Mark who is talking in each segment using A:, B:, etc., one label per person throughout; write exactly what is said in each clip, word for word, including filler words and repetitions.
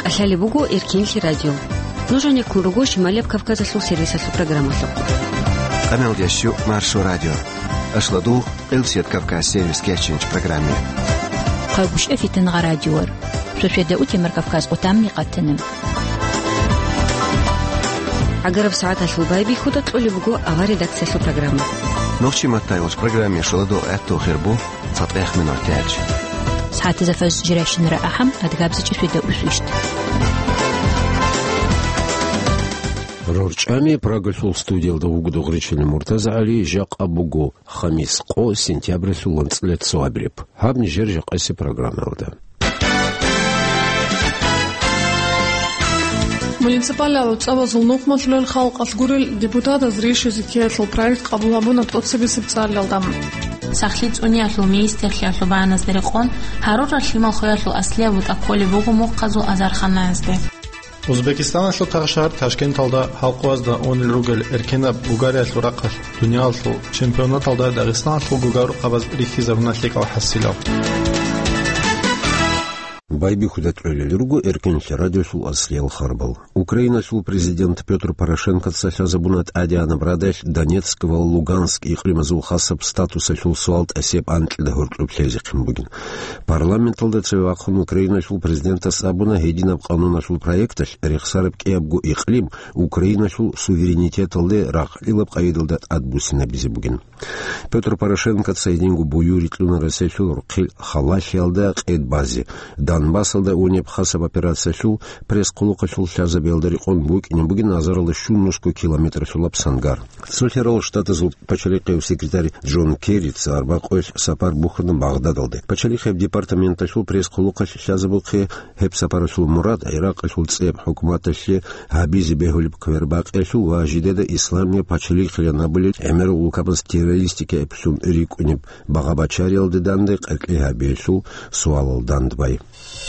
A: Алали бугу Иркинхи радио. Нужен я куругу Шималев Кавказа слу сервиса слу программа слу.
B: Канал Ящу Маршу радио. Ашладу Элсет Кавказ сервис кечинч программе.
C: Кавгуш эфитенга радиор. Шошеда утимер Кавказ утамни каттенем.
A: Агараб саата слу байби худа тулли бугу ава редакция слу программа.
B: Нохчи маттай в программе Шладу эту хербу цатех минутяч.
C: ساعات زفاز جراشن رأحم أدقابز جفيدة أسوشت
D: رورجامي براغلفول ستوديو دوغدو غريشن مرتزع علي جاق أبوغو خميس قو سنتيابر سولنس لت صوابريب هاب نجر جاق أسي программа ودا
E: Муниципалиалу цавазул нухматлул халк алгурил депутат азриши зикиятл проект қабулабуна тотсабисип царлалдам.
F: Сахлиц униатлу министерлиатлу бааназдарикон харор алхимал хоятлу аслиявут акколи бугу муққазу азарханаазде.
G: Узбекистанатлу тағшар Ташкент алда халқуазда он ругел эркенаб Бугариатлу рақал дуниялтлу чемпионат алда Дагестанатлу Бугару қабаз рихизарунатлик алхассилав.
D: Байби худатвели ругу эркенхи радиосул аслел харбал. Украина сул президент Петр Порошенко цаша забунат Адиана Брадеш Донецкого Луганск и Хримазул хасаб статуса сул суалт асеп антлда хуртлуб лезиким бугин. Парламент алда цевакхун Украина сул президента сабуна хединаб кануна сул проекташ рехсарыб кеабгу иқлим Украина сул суверенитет алды рахлилаб каидылдат адбусина бизи бугин. Петр Порошенко цайдингу буюритлуна расесул рухил халаши алда кэд бази. Донбассалда унеп хасаб операция шул пресс кулука шул шаза белдари он бук не буги назарала шуннушку километр шулап сангар. Сухерал штата зул почаликев секретарь Джон Керри царба койш сапар бухрдан Багдад алды. Почаликев департамента шул пресс кулука шаза булхе хеп сапар шул Мурат Ирак шул цеп хукумата ше хабизи бехулиб квербак шул важидеда исламия почаликев набыли эмер улкабас террористики эпшун рик унеп багабачарил дедандык эклеха бешул суалал дандбай.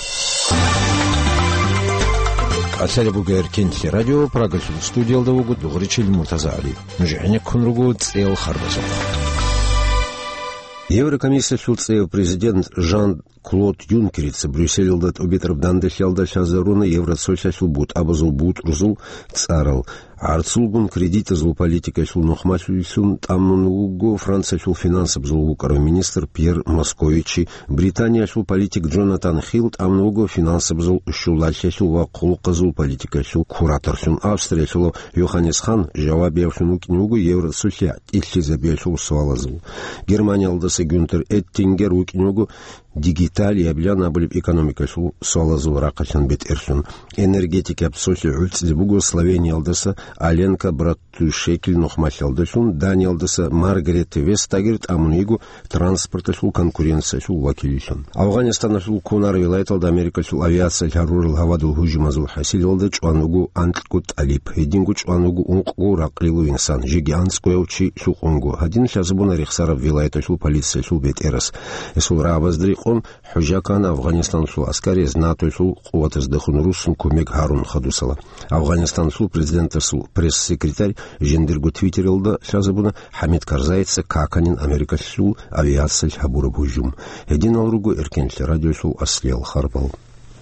D: Асали бугер кенти радио программу студиал да угу дугричил Муртаза Али. Нужаня кунругу цел харбазов. Еврокомиссия шулцев президент Жан-Клод Юнкерица Брюссель дат обитров дандешалда шазаруна Евросоюз шулбут абазул бут рузул царал. Арцулгун кредиты зул политика шул нохмасюсун тамнугу Франция шул финансов зул министр Пьер Московичи Британия шул политик Джонатан Хилл тамнугу финансов зул шулача шул вакулка зул политика шул куратор шул Австрия шул Йоханнес Хан жавабе шул нугу Евросоюз ильчи забе шул суалазул Германия алдасы Гюнтер Эттингер укнугу Дигиталия бляна были экономика шул суалазул ракашан бет эршун энергетика абсолютно ульцди бугу Словения алдасы Аленка Братушекель нохмашалды шун Даниэлдаса Маргарет Вестагерт амнигу транспорта шул конкуренция шул вакилишун. Афганистан шул Кунар вилайталда Америка шул авиация харурл хавадул хужимазул хасилалды чуанугу анткут алип. Едингу чуанугу унку рақлилу инсан. Жигианское учи шул онгу. Один шазабуна рехсараб вилайта шул полиция шул бет эрас. Эсул раабаздрикон хужакана Афганистан шул аскари знато шул куватаздахун русун кумек харун хадусала. Афганистан шул президента шул пресс-секретарь Жендергу твиттерилда шазабуна Хамид Карзайца Каканин Америка шул авиация хабура бужум. Един алругу эркенче радио шул аслел харбал.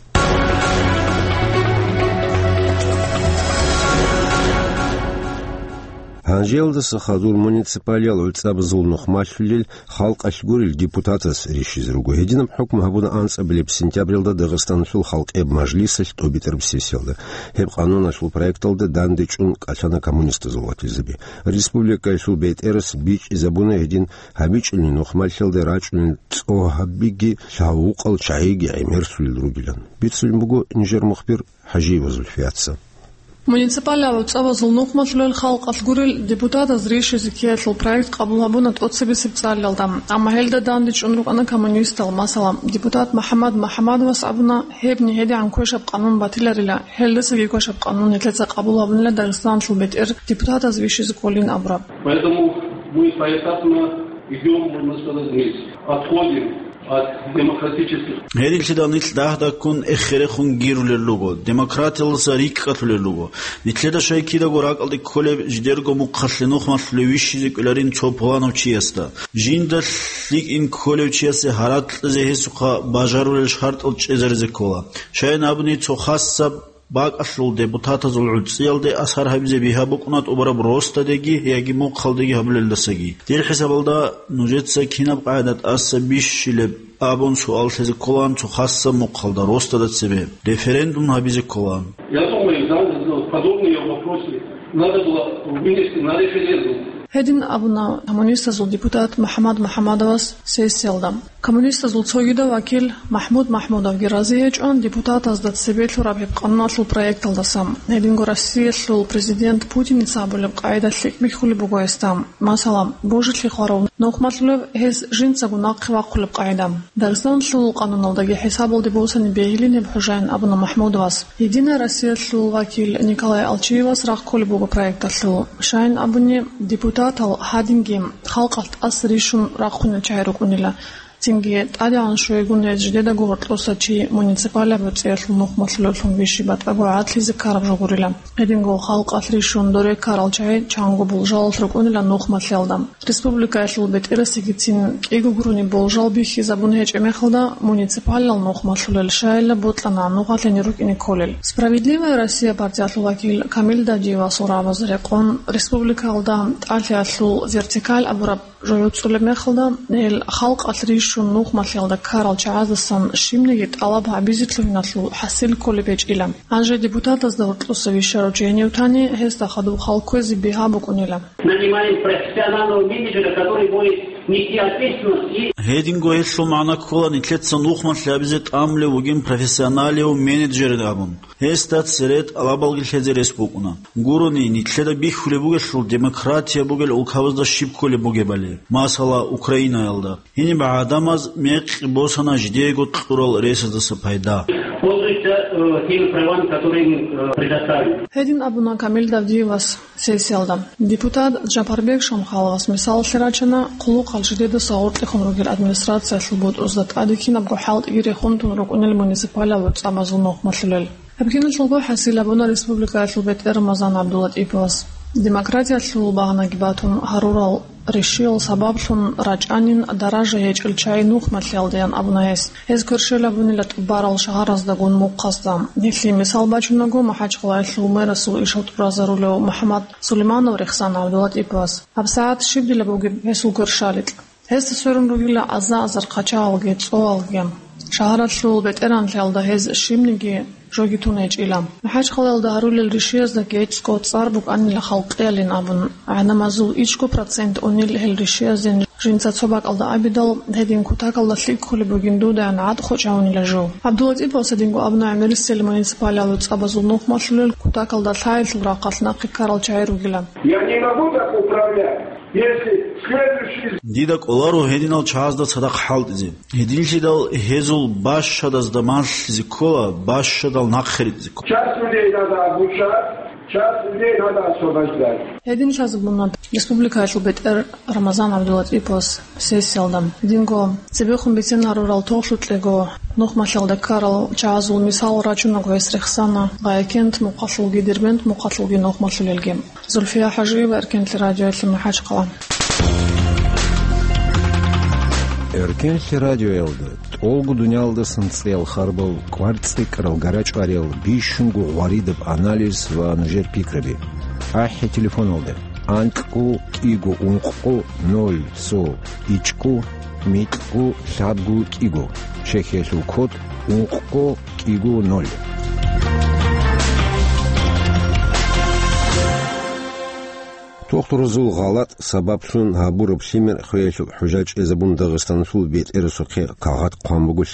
D: Анжелда Сахадур муниципалиал ульцабзул нохмашлил халк ашгурил депутатас решизругу. Единым хукм хабуна анс аблеп сентябрилда Дагестан шул халк эб мажлиса обитер бсеселда. Хеб канун шул проекталда дандычун качана коммунисты зулатизби. Республика шул бейт эрс бич изабуна един хабичулни нохмашилда рачулни о хабиги шауқал чайги аймерсул другилян. Битсуль бугу нижер мухбир хажиева зульфиатса.
E: Муниципалиалу цавазул нухматлул халк алгурил депутат азриши зикиятл проект қабулабуна тотсабисип царлалдам. Ама хелда дандич унруғана коммунистал масалам. Депутат Махамад Махамадова сабуна хебни хеди ан көшап қанун батиларила хелда саги көшап қанун етлеца қабулабунла Дагестан шубет эр депутат азриши зиколин абраб.
H: Поэтому будет поэтапно идем, можно сказать, вместе. Отходим от демократических.
I: هذه الشدانيت ده كون إخرخون جيرو لللوجو ديمقراطية الصريق قتل لللوجو نتلدا شيء كده جوراك على كل جديرجو مقتلنوخ مثلويش ذيك لارين توبلانو تشيستا جيندا ليك إن كل تشيسة هرات زي سوق بازارو للشهرت أو تشيزر زكولا شيء نابني تخصص باق أصل ديبوتات العدسيال دي أسهر هبزي بها بقنات أبرا بروستا ديجي هيجي موقع ديجي هبل اللسجي دير حساب دا نوجد سكينة بقاعدة أسبيش لب أبون سؤال تزي كلان تخصص موقع دا روستا دا تسبب رеферендум هبزي كلان.
H: Я думаю, да, подобные вопросы надо было вынести на референдум.
E: Hedin abuna коммуниста зул депутат Махамад Махамадовас сессиялдам. Коммуниста зул цогида вакил Махмуд Махмудов гиразиеч он депутат аздат себетлу рабиб қаннатлу проект алдасам. Hedingo Россиялу президент Путин ицабулеб қайдатлик михули бугоестам. Масалам божитли хоров нохматлулев hez жинца гунаққива қулеб қайдам. Дагестан лул қануналдаги хисабул дебусани бейлин бхужайн абуна Махмудовас. Единая Россиялу вакил Николай Алчиевас рах қулеб буго проектатлу. Шайн абуни депутат Тал хадингим халқат асришун рахуна чайрукунила тинге тадян шуегуне ждеда гуртлоса чи муниципаля бцетлу нухматлулун вишибат агуатли закараб жугурила эдинго халқ асришун доре каралчай чангу булжал рукунила нухматлялдам республика эшлбет эрасигитин эгугуруни болжал бихи забунеч эмехалда муниципалал нухматлул шайла бутлана нухатлени рукини колел справедливая Россия партия вакил Камил Дадиева сураваз рекон республика алда алиатлу вертикаль абураб жоюцуле мехалда эл халқ асриш شون نوخ مثل دكار الجهاز الصن شيمنيت على بيزيت لناتلو حسيل كل بيج إلهم عنجي ديبوتات از دورت لسويشة رجيني وتاني هست خدو خالكوزي بها بكونيلا.
H: Нанимаем профессионального менеджера, который будет нести ответственность.
I: هيدين قويسلو معنا كولا نتلت نوخ مثل بيزيت عمل وجين профессионالي ومانجر دابون. هستات سرت على بالغ الحزي رسبوكنا. قروني نتلت بيخ لبوجسلو ديمقراطيا بوجل وكابز دا شيب كل بوجي بالي. مثلا أوكرانيا يلدا. هني بعد Дамаз меқ босана ждего тхурал ресада сапайда.
H: Пользуется теми правами, которые им предоставили.
E: Hedin abuna Камил Давдиевас сессиялдам. Депутат Джапарбек Шамхаловас мисал сирачана қулуқ алжидеда саурт ихунругил администрация слубуд уздат адикин абгухалт игирехон тунрук унил муниципаля вуц амазунох маслулел. Абгин слуба хасил абуна республика слубет Рамазан Абдулат Ипас. Демократия слубана гибатун харурал решил сабабшун раджанин даража ечил чай нух матлялдян абунаес. Эз көршел абунилат барал шахараздагун муққаздам. Нихли мисал бачунагу махачқлай слумера су ишот празарулеу Мухаммад Сулейманов Рехсан Абдулат Ипас. Абсаат шибдила буги эсу көршалит. Эз сөрүн ругила аза азар қачаалге цоалгем. Шахаратлу бетеран лялда эз шимниги جوجيتونيج إلام. محاج خلال دارول الرشيز دقيت سكوت صاربك أني لخلقيالين أبن. أنا مازول إيشكو برسنت أني لهالرشيز جنسات صباك الله أبدال هدين كتاك الله تليك كل بوجندو ده أنا عاد خوشاوني لجو. عبد الله إبو سدينجو أبنا عمل السلم المنسبالي على أبازول نوخ مطلول كتاك الله تلايل الراقات ناقي كارل شعير وجلام.
H: يعني ما بودا управлять.
I: Дидак олару хединал чаазда цадак халт изи. Хединчидал хезул баш шадаз дамал зикола баш шадал нахрит зикола.
H: Час людей надо обучать, час людей надо освобождать.
E: Хедин шазбунат республика эшлбет Рамазан Абдулат Ипос сессиялдам. Хединго цебехун битен арурал тошлутлего нох махалда карал чаазул мисал рачунаго эсрехсана гайкент муқатлуги дербент муқатлуги нох махлулелгем. Зульфия Хажиева эркент радио Махач Қалан.
D: Эркенши радио элды. Олгу дунялды сынцел харбал квартсты карал гарач арел бишунгу варидов анализ ва нажер пикраби. Ахи телефон олды. Анкку кигу ункку ноль со ичку митку шабгу кигу. Шехешу код ункку кигу ноль. توخترزول غلط سبب شون هابور بشيمر خيال حجاج إذا بون داغستان شو بيت إرسوقي كعاد قام بقول شيمر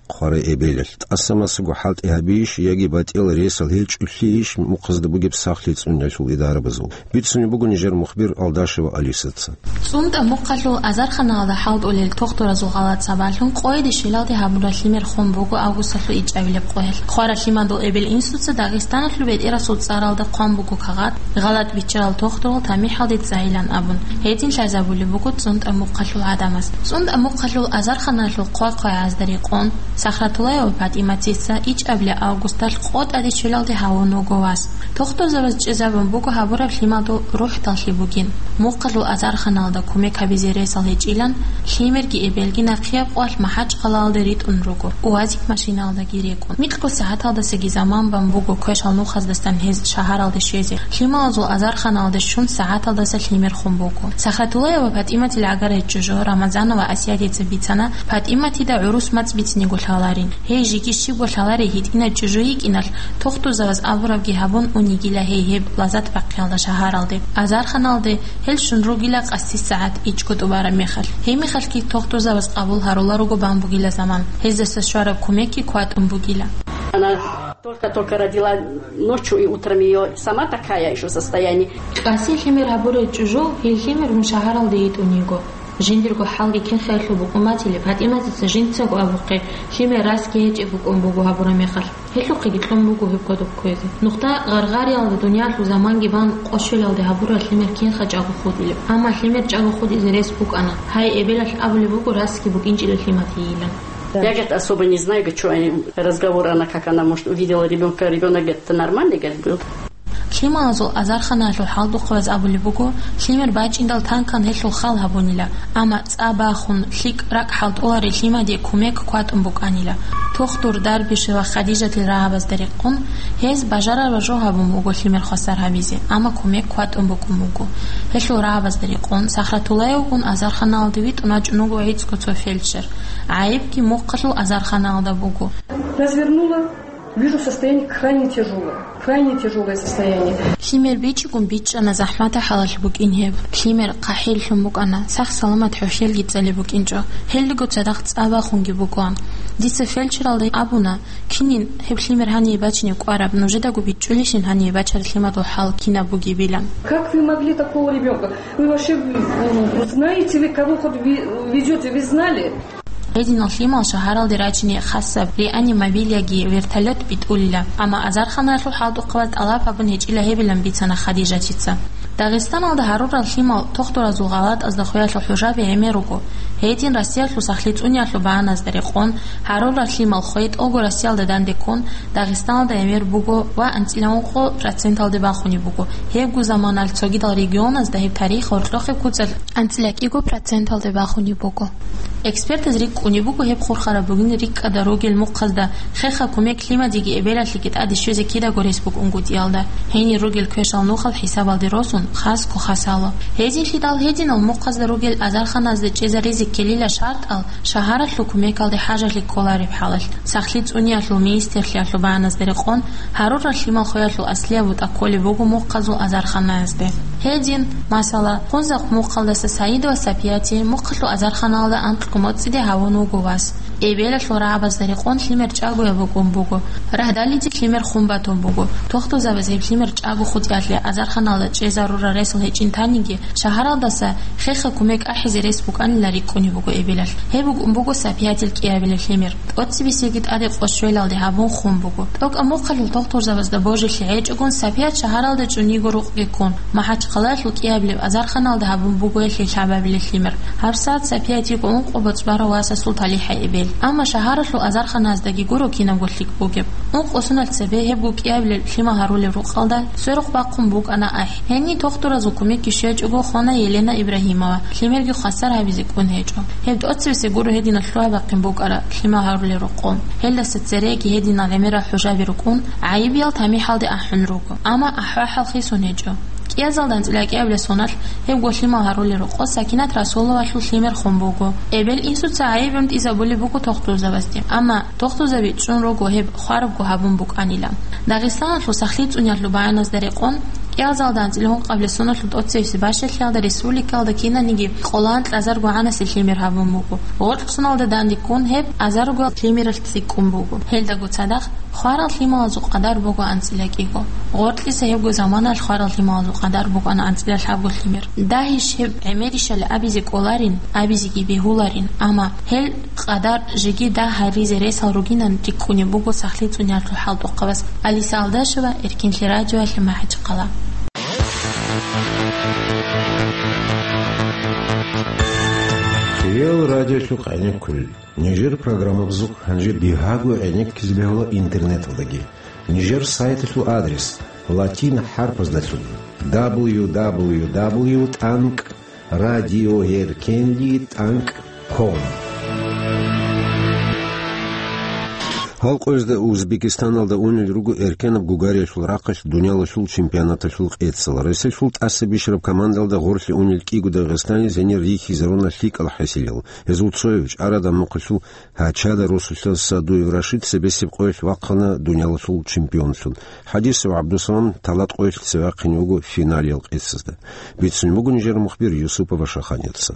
D: قرى إبلة أسمس جحات إهبيش يجب أتيل رئيس الهيج الحيش مقصد بجيب ساخلت سنة شو الإدارة بزول بيت سنة بقول نجار مخبر ألداش وأليست
F: سند مقلو أزار خنا هذا حاض أولي التوختور زغالات سبالهم قايد شيلاتي هبرا لمر خون بوجو أوجسلو إيج أبيل بقول خارج لما دو إبل إنسوت داغستان لو بيت إرا صوت سارال ده قام بوجو كغات غلط بيتشال توختور تامي حادث زايلان أبون هيتين شازابولي بوجو سند مقلو عدمس سند مقلو أزار خنا لو قاي قاي از دريقون سخرتولاي وبعد إماتيسا إيج أبل أوجستال قاد أدي شيلاتي هاونو جواس توختور زبز جزابن بوجو هبرا لما دو روح تالي بوجين مقلو أزار خنا ده كوميك هبيزيري صالح إيلان خيمرجي إبلجي نقيب قال محج خلال دريت أنرجو وازيك ماشينا ده جيريكون مثل ساعات هذا سجي زمان بمبوجو كش هنو خز دستن هز شهر هذا شيء خيمة أزو أزار خنا هذا شون ساعات هذا سخيمر خم بوجو سخطوله وبعد إمتى العجرة الجزء رمضان وأسياد يتبيتنا بعد إمتى ده عروس مات بيتني قول هالارين هي جيكي شيء قول هالاري هيد إن الجزء إن تختو زوز أبرا جهبون ونيجي له هي بلازات بقي هذا شهر هذا أزار خنا هذا هل شون رجلك أسي ساعات إيش كتب برا مخل هي مخل كي تختو زوز قبول هرولا رجو بامبوجيلا زمان هز استشارة كوميكي كوات أمبوجيلا
J: Она только-только родила ночью и утром ее сама такая еще состояние.
F: Аси химер хабуре чужо, хил химер мшахарал деит у него. Жиндирго халги кен хайлу бу уматили, бат иматица жинцего абуқи, химер раски хеч бу умбугу хабура мехал. Хилу қигитлом бугу хипкодук койди. Нухта гаргари алды дуния лу заман гибан қошил алды хабура химер кен хач агу худили. Ама химер чагу худи зерес бук ана. Хай эбелаш абули бугу раски бук инчили химатиилан.
J: Я, говорит, особо не знаю, что они, разговор, она, как она, может, увидела ребенка, ребенок, говорит, это нормальный, говорит, был.
F: خيمة أزو أزار خنا لو حالدو خوز أبو لبوكو خيمر باج إندال تان كان هلو خال هبونيلا أما تأبا خون خيك راك حالد أولاري خيمة دي كوميك كوات أمبوك أنيلا تختور دربش وخديجة الرهبز دريقون هز بجارة وجو هبوموغو خيمر خسر هبيزي أما كوميك كوات أمبوك أموغو هلو رهبز دريقون سخرتولايوغون أزار خنا لدويت وناج نوغو عيدس كتو فيلشر عيب كي موقتلو أزار خنا لدبوغو
K: развернула, вижу состояние крайне тяжелое. крайне тяжелое состояние.
F: خيمر بيجيكم بيج أنا زحمة حلال بوك إنهب خيمر قحيل حموك أنا سخ سلامة حوشيل جتزالي بوك إنجو هل جو تصدقت أبا خونجي بوكوان دي سفيل شرالي أبونا كنين هب خيمر هني باتشني وقارب نوجدا جو بيجوليشين هني باتشر خيمة حال كنا بوجي بيلان.
K: Как вы могли такого ребенка? Вы вообще знаете ли, кого хоть ведете? Вы знали?
F: هذه الخيمة شهر الدراجني خاصة لأني مبيليجي ويرتلت بتقولي أما أزار خنا لو حاضو قوات ألاف أبن هيج إلى هي بلن بيتنا خديجة تيتسا داغستان على هارور الخيمة تختار زغالات از دخويات الحجاب يميروكو هيتين راسيال لو سخليت أنيا لو بعن از دريقون هارور الخيمة الخويت أوجو راسيال ددان دكون داغستان دا يمير بوجو وأنتيلانقو براتسنتال دباخوني بوجو هيجو زمان التوجي دا ريجيون از ده تاريخ ورلوخ كوتل أنتيلاك إيجو براتسنتال دباخوني بوجو эксперт из рик унибуку хеп хурхара бугин рик адарогел муқазда хеха кумек клима диги эбелат ликит ади шузе кида горесбук унгутиалда хени рогел квешал нухал хисабал диросун хас ку хасало хезин хидал хедин ал муқазда рогел азар ханаз де чезаризи келила шарт ал шахарат лу кумек ал де хажа лик колари бхалал сахлиц уният лу министер хлят лу баназ дерекон харур клима хоят лу аслия вот аколи бугу муқазу азар ханаз де хедин масала хунзак муқалдаса саид ва сапияти муқалу азар ханалда ант كموتسيدي هاونو جواس إبيل شورا عباس دريقون خيمر جاغو يبقون بوغو رهدالي دي خيمر خنباتون بوغو توختو زبزي خيمر جاغو خوديات لي أزار خنالة جي ضرورة ريسل هيجين تانيجي شهر داسا خيخة كوميك أحيزي ريس بوغ أن لاري كوني بوغو إبيلال هي بوغو بوغو سابيات الكيابيل الخيمر أتسي بيسيجيت أدي قوشويلال دي هابون خون بوغو توك أمو قلل توختو زبز دبوجي خيعيج أقون سابيات شهر دا جونيغو روغ يكون ما حاج قلال الكيابيل أزار خنال دا هابون بوغو يلي شعبابيل الخيمر هابسات سابيات يكون قبط بارا واسا سلطالي حي إبيل أما شهرت لو أزار خناز دقي جورو كينا قلتلك بوجب نوق أصنع السبيه بوك يابل الخيمة هارولي روقالدا سرق باقم بوك أنا أح هني تختار زوكمي كشيج أجو خانة يلينا إبراهيمова خيمرجي خسر هبيزكون هيجو هبد أتصل سجورو هدينا شلوا باقم بوك أرا خيمة هارولي روقون هلا ستسريكي هدينا غمرة حجاب روكون عيب يل تامي حال أحن روكو أما أحوال خيسون هيجو يازالدان تلاقي قبل سونات هبقو خيمة هارولي روقو ساكنات رسول الله وحلو خيمر خنبوكو إبل إنسو تعيبمت إذا بولي بوكو تختو زبستي أما تختو زبيت شون روكو هب خاربكو هبون بوك أنيلا داغستان لو سخليت أنيات لو باعناز دريقون კიაზალდან წილონ ყავლესონა ლუტოცევსი ბაშელხალდა რესპუბლიკალდა კინანიგი ყოლან აზარგვანას ილიმერ ჰავმუგუ ორხსნალდა დანდიკუნ ჰებ აზარგვა კლიმერალცი კუმბუგუ ჰელდა გუცადახ ხარალ ლიმალზუ ყადარ ბუგუ ანცილაკიგო ორტლის ჰებგუ ზამანალ ხარალ ლიმალზუ ყადარ ბუგუ ანცილალ ჰაბგუ ლიმერ დაჰიშ ჰებ ემერიშალ აბიზი ყოლარინ აბიზი გიბი ჰულარინ ამა ჰელ ყადარ ჟიგი და ჰარიზე რესალ როგინან ტიკუნი ბუგუ სახლი წუნიალ ჰალდუ ყავას ალისალდაშვა ერკინლი რაჯოალ მაჰჭ ყალა
D: Ел радио шукайник кул. Нижер программа бзук ханжи бихагу эник кизбегла интернет влаги. Нижер сайт шу адрес латин харпас дачу дабл ю дабл ю дабл ю точка танк радиоеркенли точка ком. Халқозда Узбекистаналда унил ругу эркенаб Гугария шул рақаш дуняла шул чемпионата шул эцсалар. Эсе шул тассы бишраб командалда горши унил кигу Дагестане зенер рихи заруна шлик алхасилил. Эзулцоевич арада муқшу хачада русуша садуев рашид себесип қоеш ваққана дуняла шул чемпион шул. Хадисов Абдусалам талат қоеш севақин угу финалил эцсазда. Битсун мугун жер мухбир Юсупова шаханетса.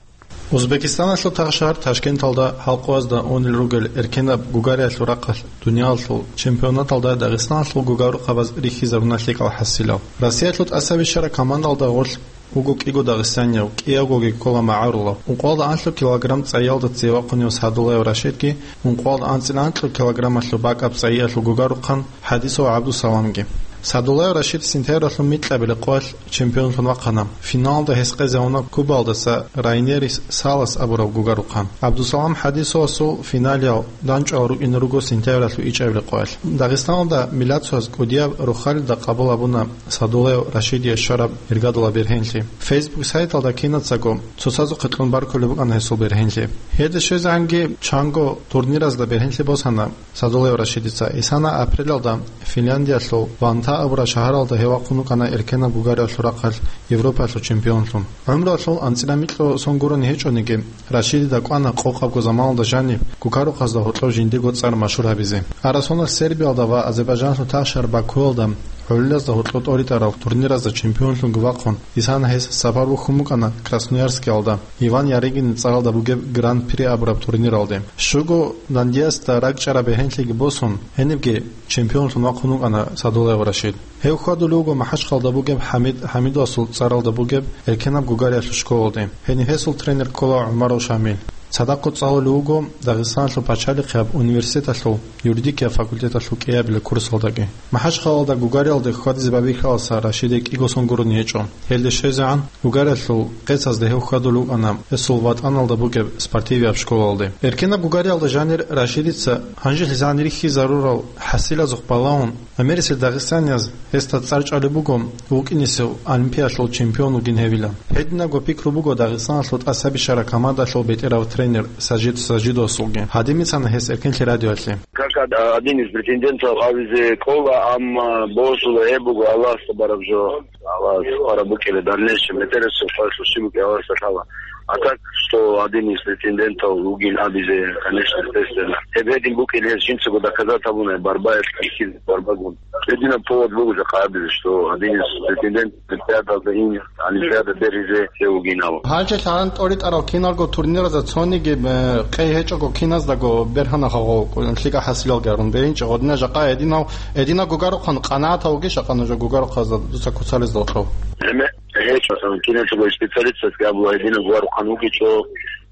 G: Узбекистан шло тагшар Ташкент алда халқозда он ругел эркена Гугария шло рақал дуния шло чемпионат алда Дагестан шло Гугару қаваз рихи зарунашлик алхасилал. Россия шло асаби шара команда алда гол угу киго Дагестания киягоги кола маарула. Унқолда аншло килограмм цаялда цева қунио садулай рашидки унқолда анцилан шло килограмм шло бакап цая шло Гугару қан Хадисо Абдусаламги. Садулай Рашид синтер шло митлабил қол чемпион вақана. Финалда хесқе зауна Кубалда са Райнерис Салас абурав Гугару қан. Абдусалам Хадисо су финалиал данчару инруго синтер шло ичабил қол. Дагестанда милат соз кодия рухал да қабул абуна Садулай Рашиди шараб иргадула берхенли. Facebook сайталда кинацаго цусазу қитлун бар кулуб ан хесу берхенли. Хеде шезанги чанго турниразда берхенли босана Садулай Рашидица исана апрелда Финляндия шло ванта абра шаҳаралда ҳевақуну қана эркена Бугария шурақал Европа шо чемпион шум. Амра шо анцинамитло сонгурани ҳечониги Рашиди да қана қоқабго замалда жани Гукару қазда ҳотло жиндиго цар машҳур ҳабизе. Арасона Сербиялда ва Азербайҷан шо ташар Бакуалда Ҳоллазда ҳотлот ори тараф турниразда чемпион шун гвақон. Исан ҳес сафар бу хумукана Красноярский алда. Иван Яригин цагалда буге Гранд При абраб турнир алде. Шуго Нандиаста ракчара бехенлиги босон. Ҳенивги чемпион шун вақонук ана Садулай Рашид. Ҳев хаду луго маҳаш қалда буге Хамид Хамид асул царалда буге эркенаб Гугария шушко алде. Ҳени ҳесул тренер Кола Умаров Шамил. Садақу цаолуго Дагестан шло пачали қаб университет шло юридикия факультета шло киябиле курс алдаги. Маҳаш қалда Гугария алде хади забаби халса Рашидек игосон гурни ечо. Хелде шезан Гугария шло қесаз де хаду луг ана эсулват аналда буге спортивия школа алде. Эркена Гугария алда жанр Рашидица ханжи хизанри хи зарурал хасила зухпалаун Америсе Дагестаняз эста царчали бугом укинисо олимпия шло чемпиону гиневила. Хедна го пикру буго Дагестан шло асаби шара команда шло бетера тренер Сажид Сажидо Сулги. Хадимицан хес эркенли радио асли.
L: Как один из претендентов Авизе Кола ам Босула Эбуга Аллах Сабаравжо Аллах Арабукеле дальнейшем интересу Фальшушибуке Аллах Сахала. А так, что один из претендентов Лугин Абизе, конечно, естественно. Эбедин Букеле Шинцугу доказать абуна Барбаев Кихиз Барбагун. Единый повод был за Кабизе, что один из претендентов Олимпиада Заин, Олимпиада Беризе Лугинау.
G: Хаче Шарант Орит Арал Кинарго турнира за Цониги Кайхечого Киназдаго Берханахаго Шлига Хасилал Гарун Беринча Одна Жака Единау Едина Гугару Хан Каната Угиша Канажа Гугару Хаза Дуса Куцалис Дохов.
L: Hecho, son quienes son especialistas que hablo de Dino Guaru Hanukicho,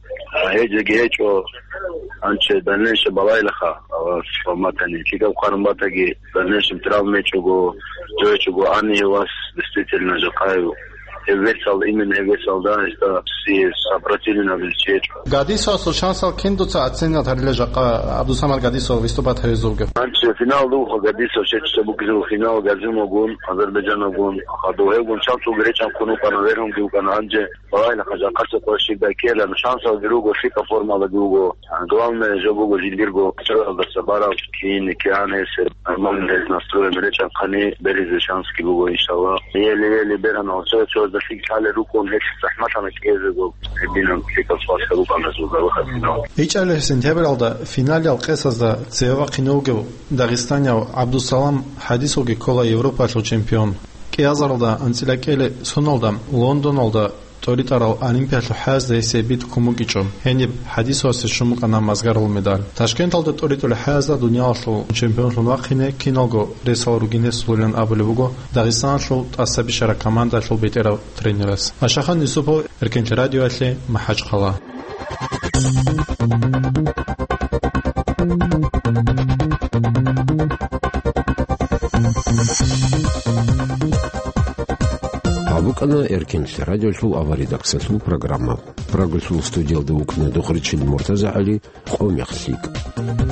L: Heje Gecho, Anche Danesh Balailaha, Matani, Kika Karumbatagi, Danesh Travmecho, Joecho Ani was действительно Жакаев. Весел именно весел да это все сопротивление величеет.
G: Гадисо шансал киндуца оценят Харлежака Абдусамар Гадисо выступает Хризовге.
L: Анче финал духа Гадисо шече букизу финал Газимогун Азербайджаногун Хадоевгун шансу гречан куну панаверон гуган анже Балайна Хажакарса поши бакела шансал другу шика формала другу. Главное же бугу Жильбиргу Чарал Сабаров Кин Кианес нормальный настрой гречан кани беризе шански бугу иншаллах. Еле-еле берано все да фиксале рукон хек захматана кезего бинам фикс фаска рукон азуга вахатино
G: ичале сентябралда финалиал қесазда цева қиногу Дагестаняв Абдусалам Хадисоги кола Европа шо чемпион киазарда анцилакеле соналда Лондоналда торитарал олимпиадлу хазда эсебит кумугичом хениб хадисоси шумукана мазгарул медаль Ташкенталда торитул хазда дунялу чемпионлу вахине кинолго ресалругине сулен абулуго Дагестанлу асаби шара команда лу бетера тренерас Ашахан Юсупов Эркенч радио атле Махачкала
D: Абукана Эркенч радио шул аваридаксалу программа. Прогульшул студиялды укне дохричил Муртаза Али Хомяхсик.